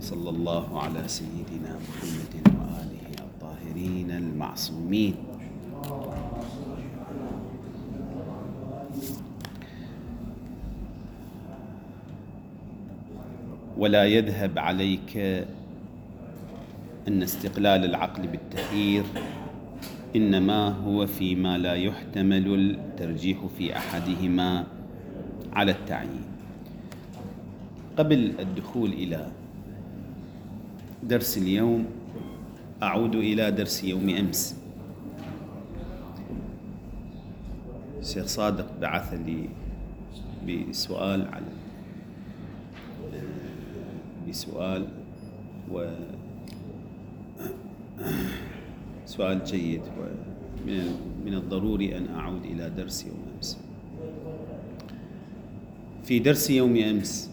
صلى الله على سيدنا محمد وآله الطاهرين المعصومين. ولا يذهب عليك أن استقلال العقل بالتخيير إنما هو فيما لا يحتمل الترجيح في أحدهما على التعيين. قبل الدخول إلى درس اليوم أعود إلى درس يوم أمس. الشيخ صادق بعث لي بسؤال سؤال جيد، ومن الضروري أن أعود إلى درس يوم أمس. في درس يوم أمس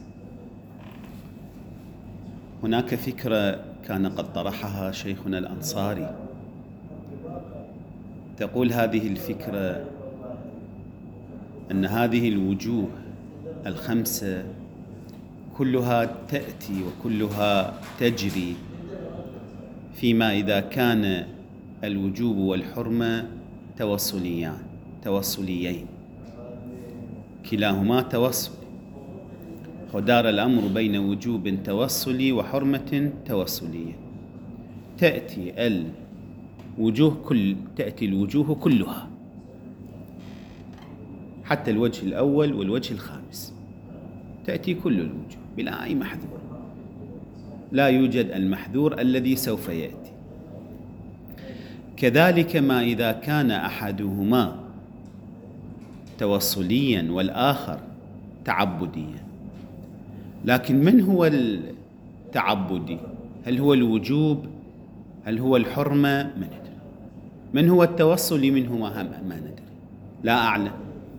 هناك فكرة كان قد طرحها شيخنا الأنصاري، تقول هذه الفكرة أن هذه الوجوه الخمسة كلها تأتي وكلها تجري فيما إذا كان الوجوب والحرمة توصليين، كلاهما توصل، ودار الأمر بين وجوب توصلي وحرمة توصلية. تأتي الوجوه كلها، حتى الوجه الأول والوجه الخامس، تأتي كل الوجوه بلا أي محذور، لا يوجد المحذور الذي سوف يأتي. كذلك ما إذا كان أحدهما توصليا والآخر تعبديا. لكن من هو التعبدي؟ هل هو الوجوب؟ هل هو الحرمة؟ ما ندري. من هو التوصلي منهما؟ ما ندري، لا أعلم.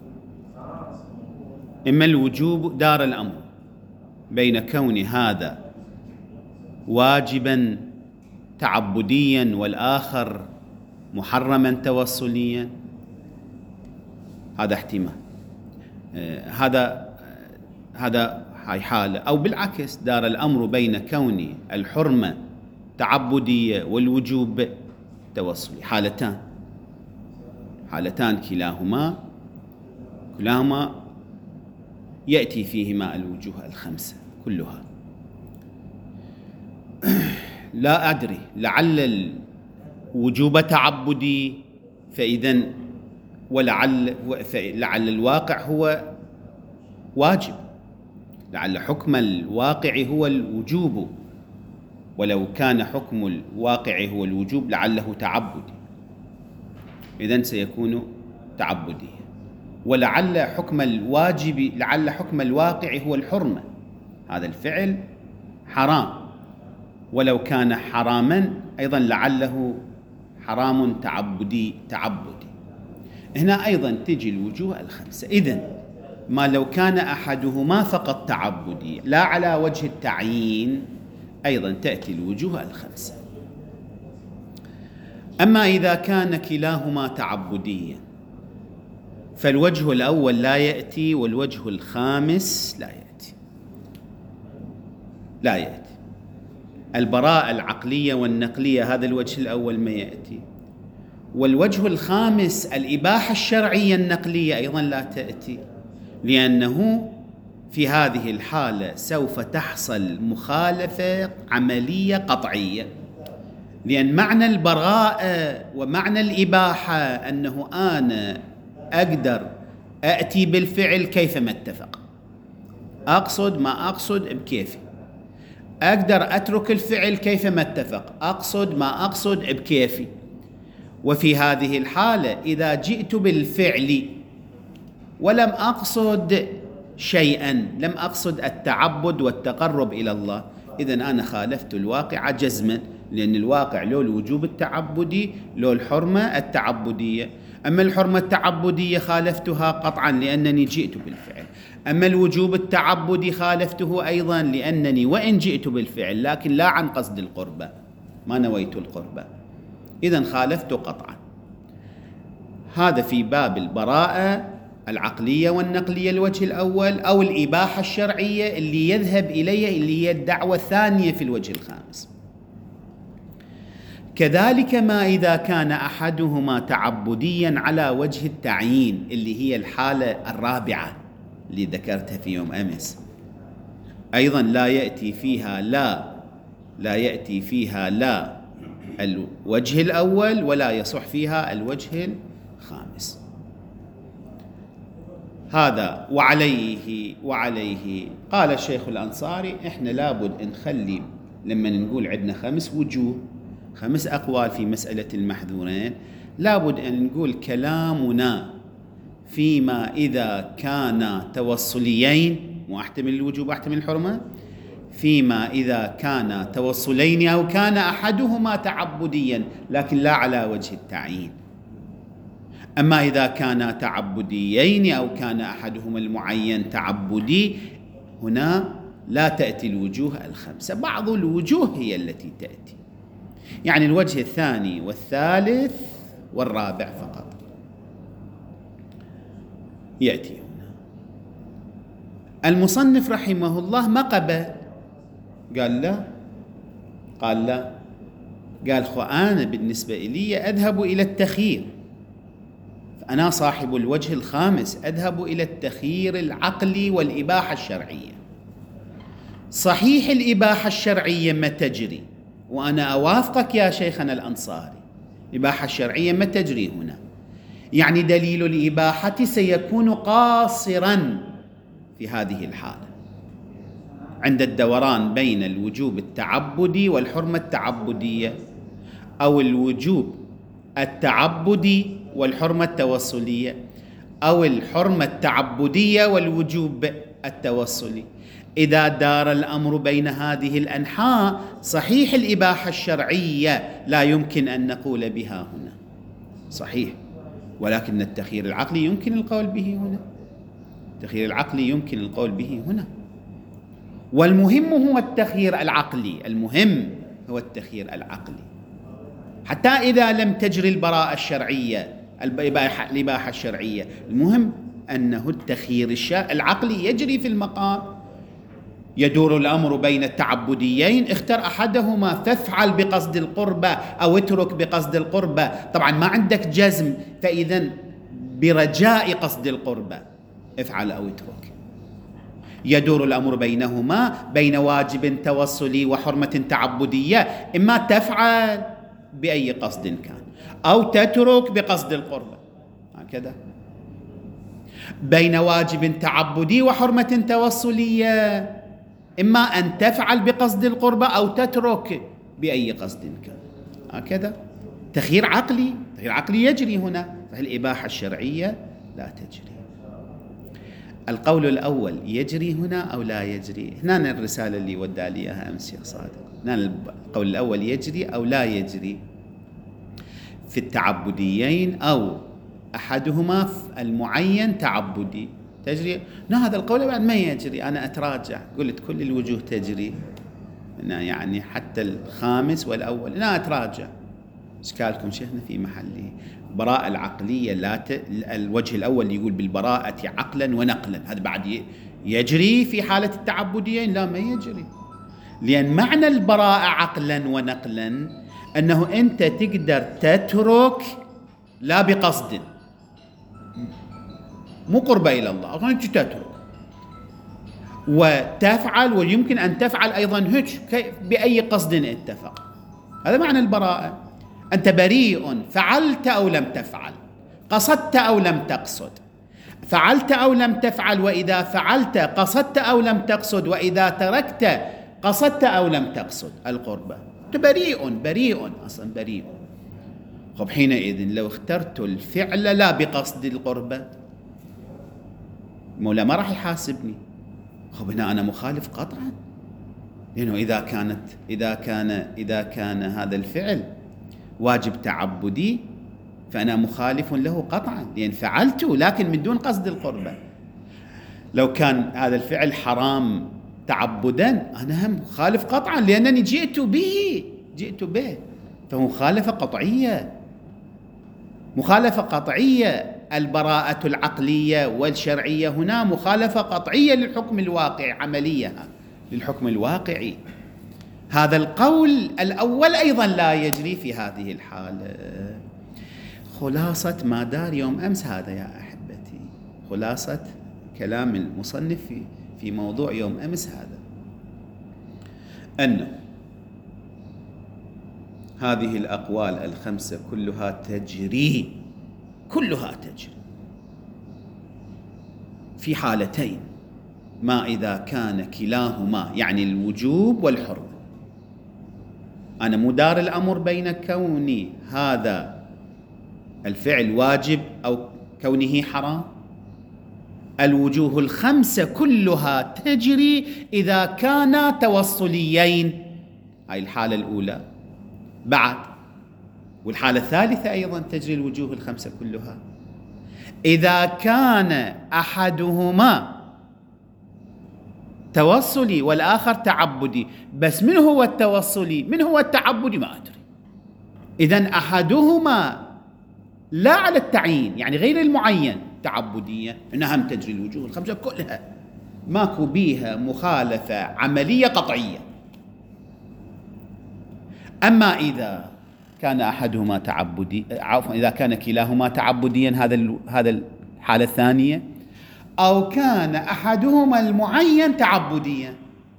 إما الوجوب دار الأمر بين كون هذا واجبا تعبديا والآخر محرما توصليا، هذا احتمال، هذا هاي حالة. أو بالعكس، دار الأمر بين كون الحرمة تعبدية والوجوب توصلي، حالتان كلاهما يأتي فيهما الوجوه الخمسة كلها. لا أدري، لعل الوجوب تعبدي فإذن، ولعل الواقع هو واجب، لعل حكم الواقع هو الوجوب، ولو كان حكم الواقع هو الوجوب لعله تعبدي، إذن سيكون تعبدي. ولعل حكم الواقع هو الحرمة، هذا الفعل حرام، ولو كان حراما أيضا لعله حرام تعبدي. هنا أيضا تجي الوجوه الخمسة. إذن ما لو كان أحدهما فقط تعبدي لا على وجه التعيين، أيضا تأتي الوجوه الخمسة. أما إذا كان كلاهما تعبديا فالوجه الأول لا يأتي، والوجه الخامس لا يأتي. البراءة العقلية والنقلية، هذا الوجه الأول ما يأتي. والوجه الخامس الإباحة الشرعية النقلية أيضا لا تأتي، لأنه في هذه الحالة سوف تحصل مخالفة عملية قطعية، لأن معنى البراءة ومعنى الإباحة أنه أنا أقدر أأتي بالفعل كيفما اتفق، أقصد ما أقصد بكيفي، أقدر أترك الفعل كيفما اتفق، أقصد ما أقصد بكيفي. وفي هذه الحالة إذا جئت بالفعل ولم أقصد شيئا، لم أقصد التعبد والتقرب إلى الله، إذن أنا خالفت الواقع جزما، لأن الواقع له الوجوب التعبدي له الحرمة التعبدية. أما الحرمة التعبدية خالفتها قطعا لأنني جئت بالفعل، أما الوجوب التعبدي خالفته أيضا لأنني وإن جئت بالفعل لكن لا عن قصد القربة، ما نويت القربة، إذن خالفت قطعا. هذا في باب البراءة العقلية والنقلية الوجه الأول، أو الإباحة الشرعية اللي يذهب إليها اللي هي الدعوة الثانية في الوجه الخامس. كذلك ما إذا كان أحدهما تعبديا على وجه التعيين اللي هي الحالة الرابعة اللي ذكرتها في يوم أمس، أيضا لا يأتي فيها لا الوجه الأول ولا يصح فيها الوجه الخامس. هذا وعليه قال الشيخ الأنصاري إحنا لابد نخلي لما نقول عندنا 5 وجوه 5 أقوال في مسألة المحذورين، لابد أن نقول كلامنا فيما إذا كان توصليين، مو أحتمل الوجوب أحتمل الحرمة، فيما إذا كان توصلين أو كان أحدهما تعبديا لكن لا على وجه التعيين. أما إذا كان تعبديين أو كان أحدهما المعين تعبدي، هنا لا تأتي الوجوه 5، بعض الوجوه هي التي تأتي، يعني الوجه الثاني والثالث والرابع فقط يأتي هنا. المصنف رحمه الله ما قبل، قال لا، قال أنا بالنسبة إلي أذهب إلى التخيير، فأنا صاحب الوجه الخامس أذهب إلى التخيير العقلي والإباحة الشرعية. صحيح الإباحة الشرعية ما تجري، وأنا أوافقك يا شيخنا الأنصاري، الإباحة الشرعية ما تجري هنا، يعني دليل الإباحة سيكون قاصرا في هذه الحالة عند الدوران بين الوجوب التعبدي والحرمة التعبدية، أو الوجوب التعبدي والحرمة التوصلية، أو الحرمة التعبدية والوجوب التوصلي. إذا دار الأمر بين هذه الأنحاء صحيح الإباحة الشرعية لا يمكن أن نقول بها هنا، صحيح، ولكن التخيير العقلي يمكن القول به هنا، التخيير العقلي يمكن القول به هنا. والمهم هو التخيير العقلي، المهم هو التخيير العقلي، حتى إذا لم تجري البراءة الشرعية الإباحة الشرعية، المهم أنه التخيير العقلي يجري في المقام. يدور الأمر بين التعبديين، اختر أحدهما فافعل بقصد القربة أو اترك بقصد القربة، طبعا ما عندك جزم، فإذا برجاء قصد القربة افعل أو اترك. يدور الأمر بينهما بين واجب توصلي وحرمة تعبدية، إما تفعل بأي قصد كان أو تترك بقصد القربة، هكذا. بين واجب تعبدي وحرمة توصلية، إما أن تفعل بقصد القربة أو تترك بأي قصد كان، هكذا. تخيير عقلي يجري هنا، فالإباحة الشرعية لا تجري. القول الأول يجري هنا أو لا يجري، هنا الرسالة اللي ودى لي إياها أمس يا صادق، هنا القول الأول يجري أو لا يجري في التعبديين، أو أحدهما المعين تعبدي تجري. هذا القول بعد ما يجري، أنا أتراجع، قلت كل الوجوه تجري، يعني حتى الخامس والأول أنا أتراجع. إشكالكم شيخنا في محله. براءة العقلية الوجه الأول يقول بالبراءة عقلا ونقلا، هذا بعد يجري في حالة التعبديين؟ لا، ما يجري، لأن معنى البراءة عقلا ونقلا أنه أنت تقدر تترك لا بقصد، مو قربة إلى الله، أنت تترك وتفعل، ويمكن أن تفعل أيضا بأي قصد اتفق. هذا معنى البراءة، أنت بريء، فعلت أو لم تفعل، قصدت أو لم تقصد، فعلت أو لم تفعل، وإذا فعلت قصدت أو لم تقصد، وإذا تركت قصدت أو لم تقصد القربة، أنت بريء أصلا بريء. خب حينئذ لو اخترت الفعل لا بقصد القربة، مولا ما راح يحاسبني. خب هنا أنا مخالف قطعا، لأنه إذا كان هذا الفعل واجب تعبدي فأنا مخالف له قطعا، لأن فعلته لكن من دون قصد القربة. لو كان هذا الفعل حرام تعبدا أنا هم مخالف قطعا، لأنني جئت به، فهو مخالفة قطعية. البراءة العقلية والشرعية هنا مخالفة قطعية للحكم الواقعي، عملية للحكم الواقعي. هذا القول الأول أيضا لا يجري في هذه الحالة. خلاصة ما دار يوم أمس هذا يا أحبتي، خلاصة كلام المصنف في موضوع يوم أمس هذا، أن هذه الأقوال الخمسة كلها تجري في حالتين: ما إذا كان كلاهما، يعني الوجوب والحرمة. أنا مدار الأمر بين كوني هذا الفعل واجب أو كونه حرام. الوجوه الخمسة كلها تجري إذا كانا توصليين، هاي الحالة الأولى. بعد والحالة الثالثة أيضا تجري الوجوه الخمسة كلها إذا كان أحدهما توصلي والآخر تعبدي. بس من هو التوصلي من هو التعبدي ما أدري. إذن أحدهما لا على التعيين، يعني غير المعين، تعبدية، إنها هم تجري الوجوه الخمسة كلها، ماكو بيها مخالفة عملية قطعية. أما إذا كان أحدهما تعبدي، عفوا إذا كان كلاهما تعبديا، هذا الحالة الثانية، أو كان أحدهما المعين تعبديا.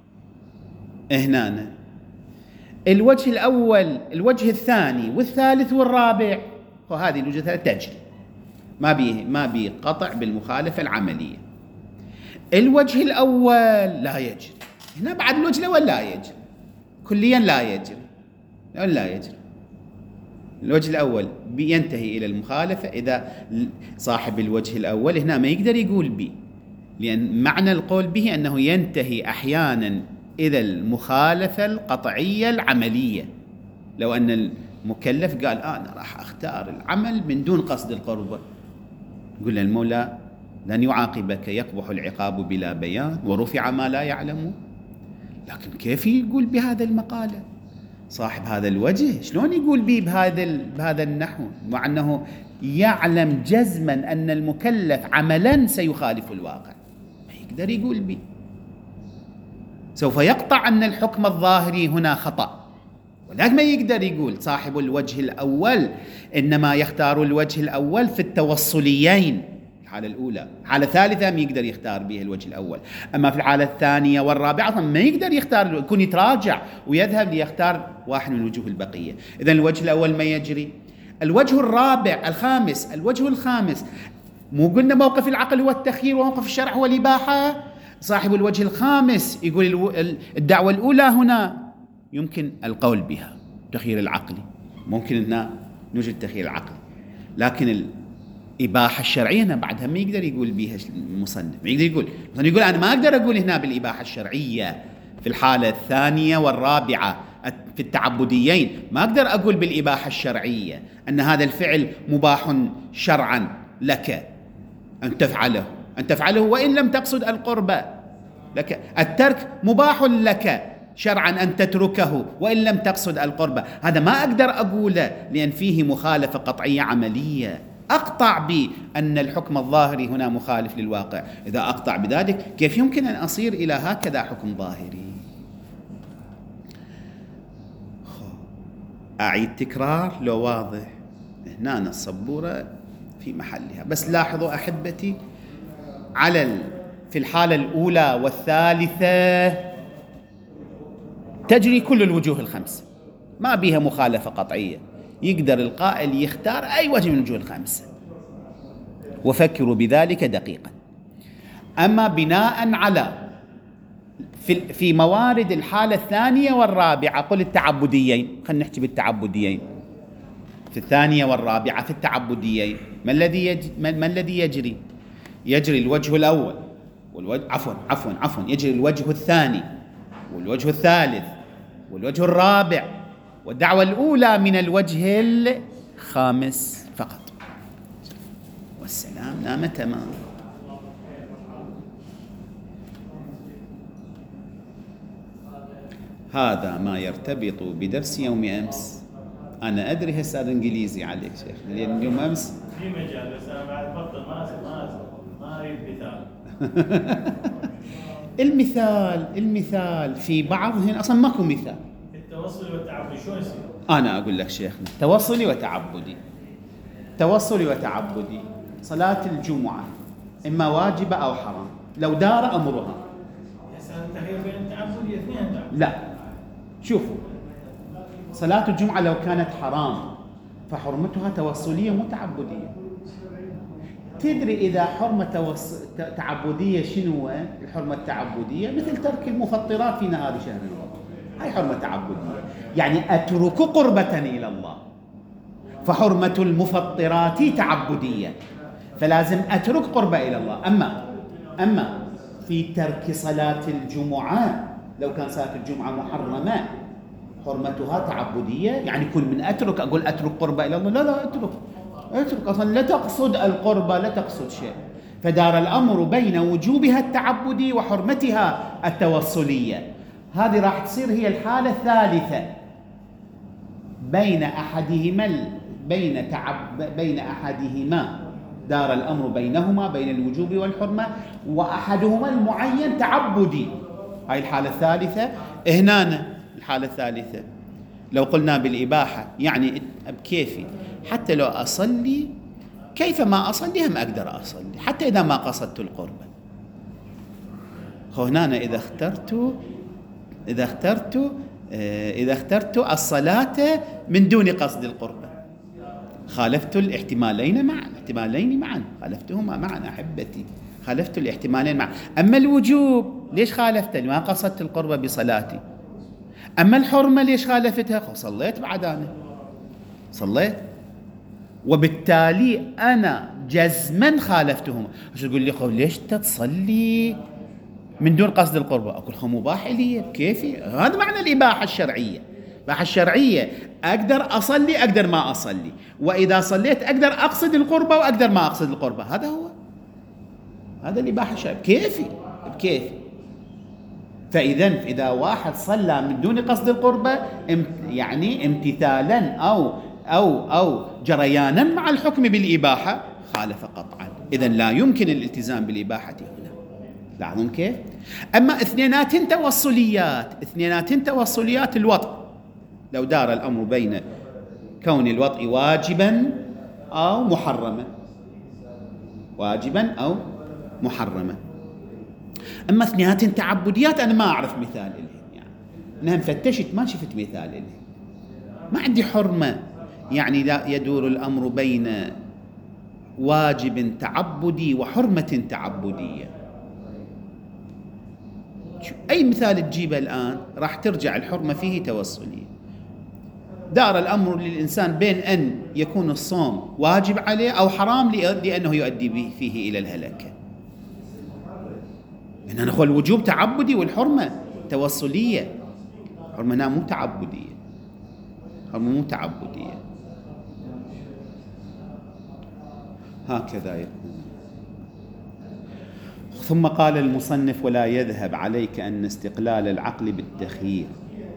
هنا الوجه الأول، الوجه الثاني والثالث والرابع، وهذه الوجه الثالثة تجري، ما بيه قطع بالمخالفة العملية. الوجه الأول لا يجري، هنا بعد الوجه الأول لا يجري كليا، لا يجري. الوجه الأول ينتهي إلى المخالفة إذا صاحب الوجه الأول هنا ما يقدر يقول به، لأن معنى القول به أنه ينتهي أحيانا إلى المخالفة القطعية العملية. لو أن المكلف قال أنا راح أختار العمل من دون قصد القربة، يقول المولى لن يعاقبك، يقبح العقاب بلا بيان ورفع ما لا يعلم. لكن كيف يقول بهذا المقالة صاحب هذا الوجه؟ شلون يقول به بهذا النحو، مع أنه يعلم جزما أن المكلف عملا سيخالف الواقع؟ ما يقدر يقول به، سوف يقطع أن الحكم الظاهري هنا خطأ. ولكن ما يقدر يقول صاحب الوجه الأول، إنما يختار الوجه الأول في التوصليين، الحالة الأولى. الحالة الثالثة ما يقدر يختار به الوجه الأول، أما في الحالة الثانية والرابعة ما يقدر يختار، يكون يتراجع ويذهب ليختار واحد من الوجوه البقية. إذن الوجه الأول ما يجري. الوجه الرابع الخامس، الوجه الخامس، مو قلنا موقف العقل هو التخيير وموقف الشرع هو الإباحة؟ صاحب الوجه الخامس يقول الدعوة الأولى هنا يمكن القول بها تخيير العقلي، ممكن أن نوجد التخيير العقلي، لكن الإباحة الشرعية هنا بعدها ما يقدر يقول بها المصنف. ما يقدر يقول أنا ما أقدر أقول هنا بالإباحة الشرعية في الحالة الثانية والرابعة في التعبديين، ما أقدر أقول بالإباحة الشرعية أن هذا الفعل مباح شرعا لك أن تفعله وإن لم تقصد القربة، لك الترك مباح لك شرعا أن تتركه وإن لم تقصد القربة. هذا ما أقدر أقوله لأن فيه مخالفة قطعية عملية، أقطع بأن الحكم الظاهري هنا مخالف للواقع. إذا أقطع بذلك كيف يمكن أن أصير إلى هكذا حكم ظاهري؟ أعيد تكرار لو واضح؟ هنا الصبورة في محلها، بس لاحظوا أحبتي في الحالة الأولى والثالثة تجري كل الوجوه الخمسة، ما بيها مخالفة قطعية، يقدر القائل يختار أي وجه من الوجوه الخمسة، وفكروا بذلك دقيقا. أما بناء على في موارد الحالة الثانية والرابعة، قل التعبديين، خلينا نحكي بالتعبديين، في الثانية والرابعة في التعبديين ما الذي يجري؟ يجري الوجه الأول عفوا يجري الوجه الثاني والوجه الثالث والوجه الرابع والدعوة الأولى من الوجه الخامس فقط، والسلام نام تمام. هذا ما يرتبط بدرس يوم أمس أنا أدري هسه هذا إنجليزي عليك شيخ، لأن اليوم أمس في مجال، بس أنا بعد بطل ما أريد مثال. المثال في بعضهن أصلا ماكو مثال. التوصل والتعبد شو يصير؟ أنا أقول لك شيخنا، توصلي وتعبدي. صلاة الجمعة إما واجبة أو حرام لو دار أمرها. التخير بين التعبدية اثنين تعبد. لا، شوفوا، صلاة الجمعة لو كانت حرام فحرمتها توصلية مو تعبدية. تدري إذا حرمة تعبدية شنو الحرمة التعبدية؟ مثل ترك المفطرات في نهار شهر رمضان، هاي حرمة تعبدية، يعني أترك قربة إلى الله. فحرمة المفطرات تعبدية، فلازم أترك قربة إلى الله. أما في ترك صلاة الجمعة، لو كان صلاة الجمعة محرمة حرمتها تعبدية، يعني كل من أقول أترك قربة إلى الله، لا أترك أصلا، لا تقصد القربة، لا تقصد شيء. فدار الأمر بين وجوبها التعبدي وحرمتها التوصلية. هذه راح تصير هي الحالة الثالثة بين أحدهما دار الأمر بينهما بين الوجوب والحرمة، وأحدهما المعين تعبدي. هاي الحالة الثالثة. هنا الحالة الثالثة لو قلنا بالإباحة، يعني بكيفي حتى لو أصلي كيفما أصلي هم أقدر أصلي حتى إذا ما قصدت القربة. هنا إذا اخترت الصلاة من دون قصد القربة خالفت الاحتمالين معا، خالفتهما معا أحبتي، خالفت الاحتمالين معا. أما الوجوب ليش خالفته؟ ما قصدت القربة بصلاتي. أما الحرمة ليش خالفتها؟ صليت بعد، أنا صليت، وبالتالي أنا جزما خالفتهما. شو تقول لي ليش تصلي من دون قصد القربة؟ أقول مباح لي كيفي. هذا معنى الإباحة الشرعية. الإباحة الشرعية أقدر أصلي أقدر ما أصلي، وإذا صليت أقدر أقصد القربة وأقدر ما أقصد القربة. هذا الإباحة الشرعية بكيفي. فإذا واحد صلى من دون قصد القربة يعني امتثالا أو جريانا مع الحكم بالإباحة خالف قطعا. إذن لا يمكن الالتزام بالإباحة هنا. لاحظون كيف؟ أما اثنينات توصليات الوطء، لو دار الأمر بين كون الوطء واجبا أو محرما. أما اثنينات تعبديات أنا ما أعرف مثال لهم، يعني أنا فتشت ما شفت مثال لهم، ما عندي حرمة يعني لا يدور الأمر بين واجب تعبدي وحرمة تعبدية. أي مثال تجيبه الآن راح ترجع الحرمة فيه توصلية. دار الأمر للإنسان بين أن يكون الصوم واجب عليه أو حرام لأنه يؤدي فيه إلى الهلكة. إننا نقول الوجوب تعبدي والحرمة توصلية. حرمة مو تعبدية. هكذا يكون. ثم قال المصنف: ولا يذهب عليك أن استقلال العقل بالتخيير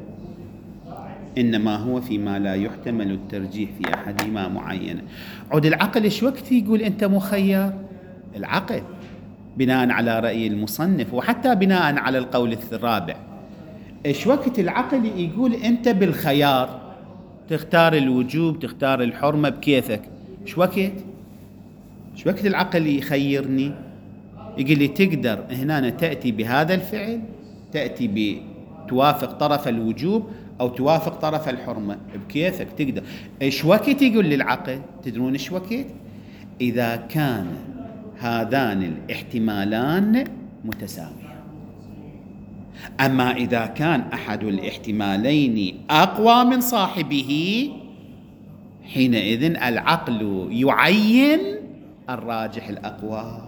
إنما هو فيما لا يحتمل الترجيح في أحدهما معينة. عود العقل إيش وقت يقول أنت مخير؟ العقل بناء على رأي المصنف وحتى بناء على القول الرابع، إيش وقت العقل يقول أنت بالخيار، تختار الوجوب تختار الحرمة بكيفك؟ إيش وقت العقل يخيرني؟ يقول لي تقدر هنا تأتي بهذا الفعل، تأتي توافق طرف الوجوب أو توافق طرف الحرمة بكيفك تقدر. إيش وقت يقول للعقل؟ تدرون إيش وقت؟ إذا كان هذان الاحتمالان متساويان. أما إذا كان أحد الاحتمالين أقوى من صاحبه حينئذ العقل يعين الراجح الأقوى.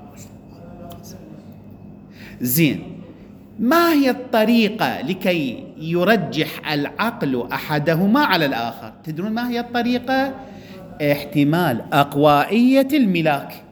زين، ما هي الطريقة لكي يرجح العقل أحدهما على الآخر؟ تدرون ما هي الطريقة؟ احتمال أقوائية الملاك.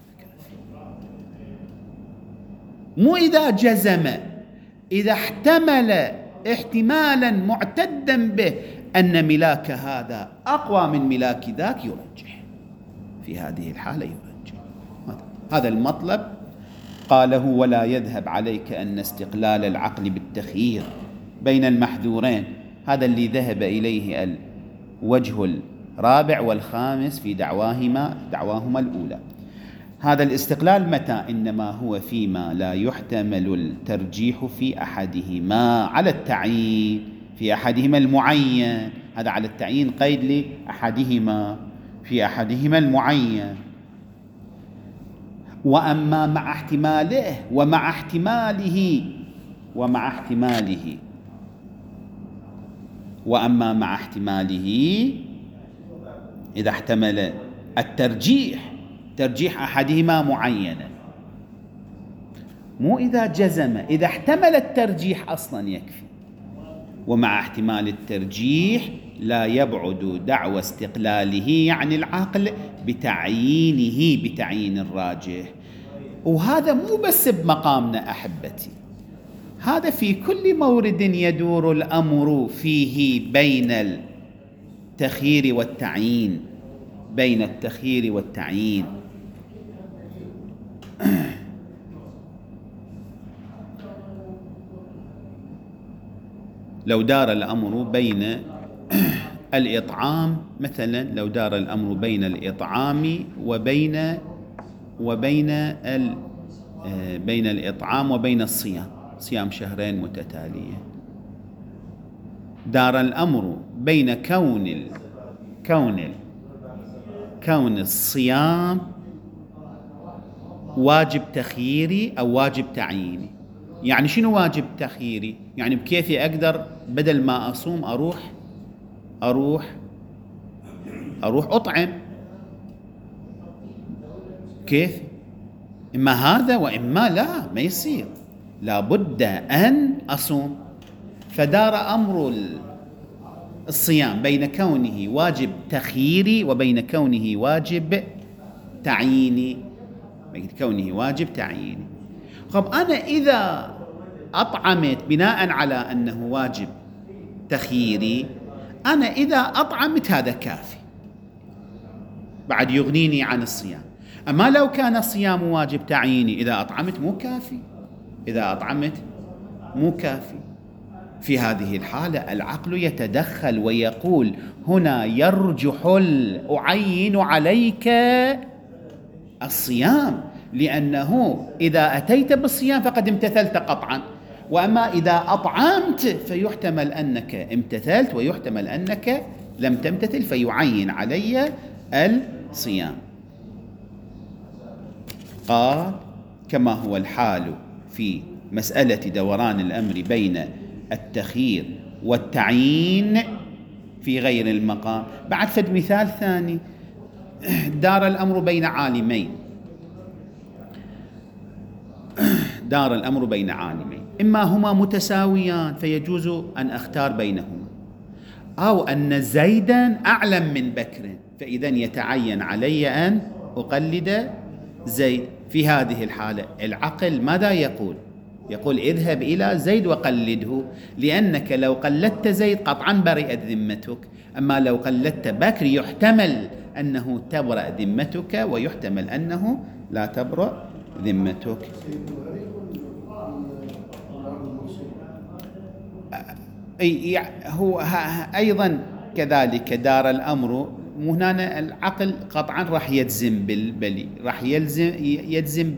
مو إذا جزم، إذا احتمل احتمالا معتدا به أن ملاك هذا أقوى من ملاك ذاك يرجح، في هذه الحالة يرجح. هذا المطلب قاله: ولا يذهب عليك أن استقلال العقل بالتخيير بين المحذورين، هذا اللي ذهب إليه الوجه الرابع والخامس في دعواهما الأولى. هذا الاستقلال متى؟ إنما هو فيما لا يحتمل الترجيح في أحدهما على التعيين، في أحدهما المعين، هذا على التعيين قيد لأحدهما، في أحدهما المعين. وأما مع احتماله ومع احتماله وأما مع احتماله إذا احتمل ترجيح أحدهما معينا، مو إذا جزم، إذا احتمل الترجيح أصلا يكفي. ومع احتمال الترجيح لا يبعد دعوى استقلاله يعني العقل بتعيين الراجح. وهذا مو بس بمقامنا أحبتي، هذا في كل مورد يدور الأمر فيه بين التخيير والتعيين. لو دار الأمر بين الإطعام مثلا، لو دار الأمر بين الإطعام بين الإطعام وبين الصيام، صيام شهرين متتالية، دار الأمر بين كون الصيام واجب تخييري أو واجب تعييني. يعني شنو واجب تخييري؟ يعني بكيفي أقدر بدل ما أصوم أروح أطعم، كيف؟ إما هذا وإما لا، ما يصير، لابد أن أصوم. فدار أمر الصيام بين كونه واجب تخييري وبين كونه واجب تعييني، طب أنا إذا أطعمت بناء على أنه واجب تخييري، أنا إذا أطعمت هذا كافي، بعد يغنيني عن الصيام. أما لو كان الصيام واجب تعييني، إذا أطعمت مو كافي. في هذه الحالة العقل يتدخل ويقول: هنا يرجح أعين عليك الصيام، لأنه إذا أتيت بالصيام فقد امتثلت قطعا، وأما إذا أطعمت فيحتمل أنك امتثلت ويحتمل أنك لم تمتثل، فيعين علي الصيام. قال: كما هو الحال في مسألة دوران الأمر بين التخيير والتعيين في غير المقام. بعد فد مثال ثاني: دار الأمر بين عالمين، إما هما متساويان فيجوز أن أختار بينهما، أو أن زيدا أعلم من بكر، فإذا يتعين علي أن أقلد زيد. في هذه الحالة العقل ماذا يقول؟ اذهب إلى زيد وقلده، لأنك لو قلدت زيد قطعا برئت ذمتك، أما لو قلدت بكر يحتمل أنه تبرأ ذمتك ويحتمل أنه لا تبرأ ذمتك. هو أيضا كذلك دار الأمر، هنا العقل قطعا راح يجزم بالبلي، راح يجزم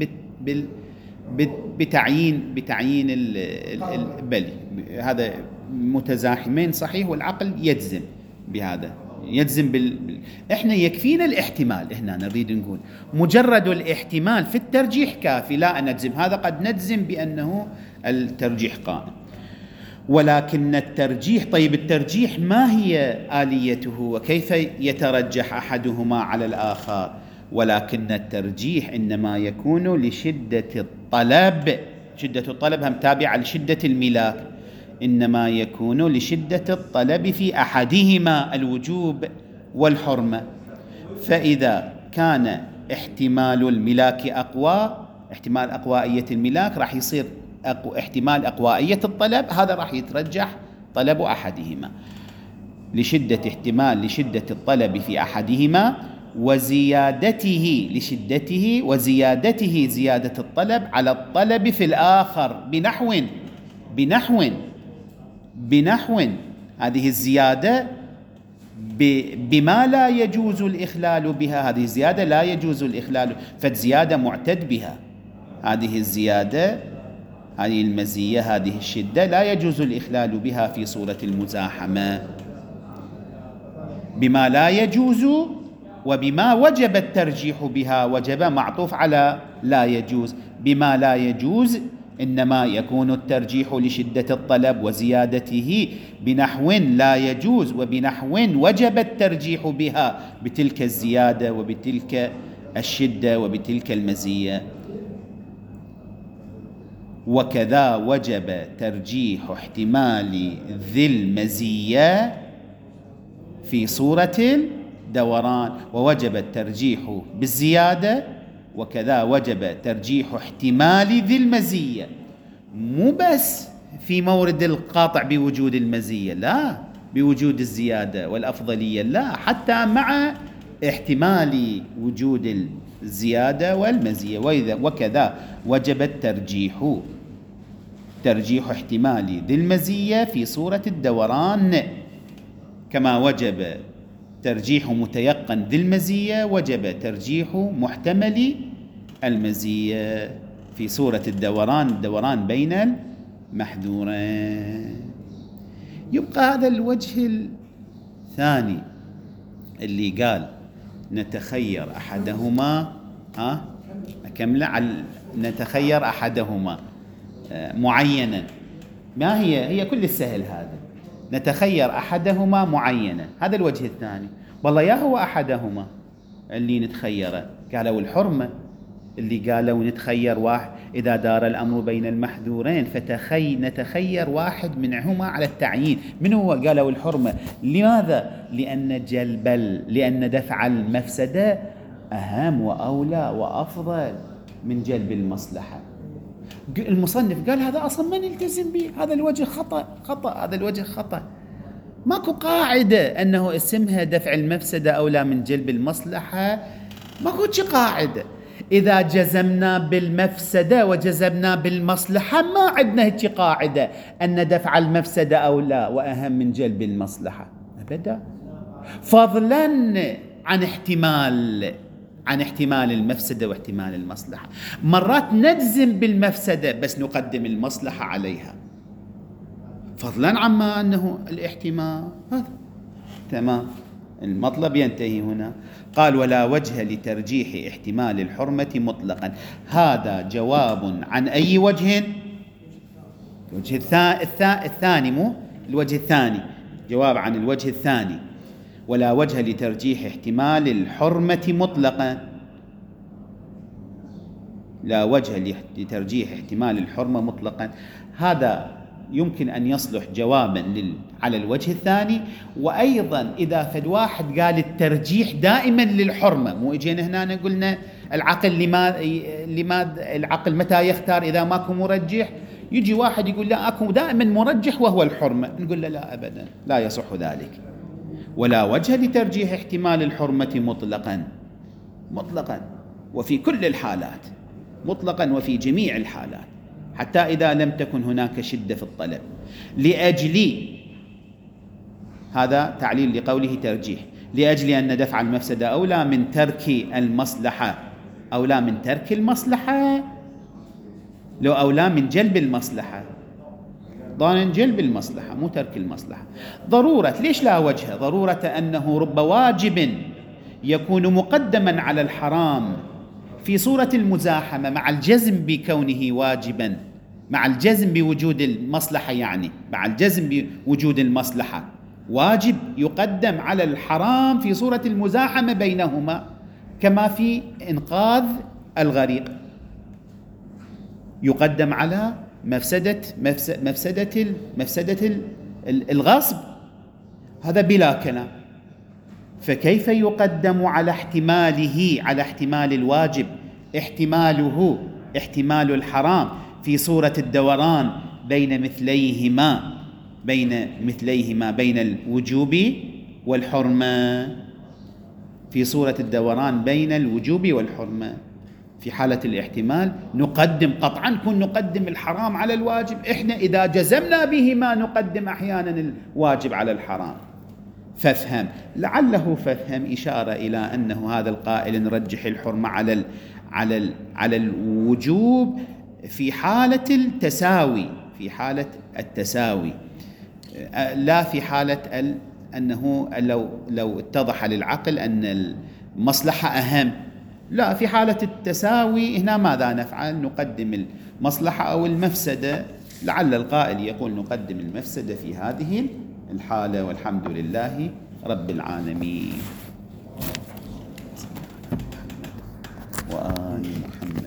بتعيين البلي، هذا متزاحمين صحيح، والعقل يجزم بهذا، يجزم احنا يكفينا الاحتمال، هنا نريد نقول مجرد الاحتمال في الترجيح كافي، لا نجزم، هذا قد نجزم بأنه الترجيح قائم. ولكن الترجيح، طيب الترجيح ما هي آليته وكيف يترجح أحدهما على الآخر؟ ولكن الترجيح إنما يكون لشدة الطلب، شدة الطلب هم تابعة لشدة الملاك، إنما يكون لشدة الطلب في أحدهما الوجوب والحرمة. فإذا كان احتمال الملاك أقوى، احتمال أقوائية الملاك راح يصير احتمال أقوائية الطلب، هذا راح يترجح طلب أحدهما. لشدة الطلب في أحدهما وزيادته زيادة الطلب على الطلب في الآخر بنحو هذه الزيادة بما لا يجوز الإخلال بها، هذه الزيادة لا يجوز الإخلال، فالزيادة معتد بها، هذه الزيادة، هذه المزية، هذه الشدة لا يجوز الإخلال بها في صورة المزاحمة. بما لا يجوز وبما وجب الترجيح بها، وجب معطوف على لا يجوز، بما لا يجوز إنما يكون الترجيح لشدة الطلب وزيادته بنحو لا يجوز وبنحو وجب الترجيح بها، بتلك الزيادة وبتلك الشدة وبتلك المزية. وكذا وجب ترجيح احتمال ذي المزية في صورة الدوران، ووجب الترجيح بالزيادة، وكذا وجب ترجيح احتمال ذي المزية، مو بس في مورد القاطع بوجود المزية، لا، بوجود الزيادة والأفضلية، لا، حتى مع احتمال وجود الزيادة والمزية. وكذا وجب ترجيح احتمال ذي المزية في صورة الدوران، كما وجب ترجيح متيقن ذي المزية وجب ترجيح محتمل المزية في صورة الدوران بين المحذورين. يبقى هذا الوجه الثاني اللي قال نتخير أحدهما، أكمل، نتخير أحدهما معينا. ما هي كل السهل هذا، نتخير أحدهما معينا، هذا الوجه الثاني. والله يا هو أحدهما اللي نتخيره، قالوا الحرمة، اللي قالوا نتخير واحد إذا دار الأمر بين المحذورين نتخير واحد منهما على التعيين. من هو؟ قالوا الحرمة. لماذا؟ لأن دفع المفسدة أهم وأولى وأفضل من جلب المصلحة. المصنف قال هذا أصلا ما نلتزم به، هذا الوجه خطأ، هذا الوجه خطأ. ماكو قاعدة أنه اسمها دفع المفسدة أولى من جلب المصلحة، ماكو قاعدة. إذا جزمنا بالمفسدة وجزمنا بالمصلحة ما عندنا هيك قاعدة أن دفع المفسدة أولى وأهم من جلب المصلحة أبدا، فضلا عن احتمال المفسدة واحتمال المصلحة. مرات نجزم بالمفسدة بس نقدم المصلحة عليها، فضلا عما أنه الاحتمال. هذا تمام، المطلب ينتهي هنا. قال ولا وجه لترجيح احتمال الحرمة مطلقا. هذا جواب عن أي وجه؟ الوجه الثاني، مو الوجه الثاني، جواب عن الوجه الثاني. ولا وجه لترجيح احتمال الحرمة مطلقا، لا وجه لترجيح احتمال الحرمة مطلقا. هذا يمكن أن يصلح جوابا على الوجه الثاني. وأيضا إذا فد واحد قال الترجيح دائما للحرمة، مو اجينا هنا قلنا العقل متى يختار إذا ماكو مرجح؟ يجي واحد يقول لا أكو دائما مرجح وهو الحرمة، نقول له لا أبدا، لا يصح ذلك. ولا وجه لترجيح احتمال الحرمة مطلقا وفي كل الحالات، مطلقا وفي جميع الحالات، حتى إذا لم تكن هناك شدة في الطلب. لأجل هذا تعليل لقوله ترجيح، لأجل أن دفع المفسدة أولى من ترك المصلحة، أولى من ترك المصلحة، لو أولى من جلب المصلحة، ضامن جلب المصلحة مو ترك المصلحة. ضرورة، ليش لا وجه؟ ضرورة أنه رب واجب يكون مقدما على الحرام في صورة المزاحمة مع الجزم بكونه واجبا، مع الجزم بوجود المصلحة، يعني مع الجزم بوجود المصلحة واجب يقدم على الحرام في صورة المزاحمة بينهما، كما في إنقاذ الغريق يقدم على مفسدة الغصب، هذا بلا كلام. فكيف يقدم على احتماله، على احتمال الواجب احتمال الحرام في صورة الدوران بين مثليهما بين مثليهما بين الوجوب والحرمة. في صورة الدوران بين الوجوب والحرمة، في حالة الاحتمال نقدم قطعا نقدم الحرام على الواجب. إحنا إذا جزمنا بهما نقدم أحيانا الواجب على الحرام. فافهم، لعله فافهم إشارة إلى أنه هذا القائل نرجح الحرمة على الوجوب في حالة التساوي، في حالة التساوي، لا في حالة أنه لو اتضح للعقل أن المصلحة أهم. لا، في حالة التساوي هنا ماذا نفعل؟ نقدم المصلحة أو المفسدة. لعل القائل يقول نقدم المفسدة في هذه الحالة. والحمد لله رب العالمين. وآل محمد.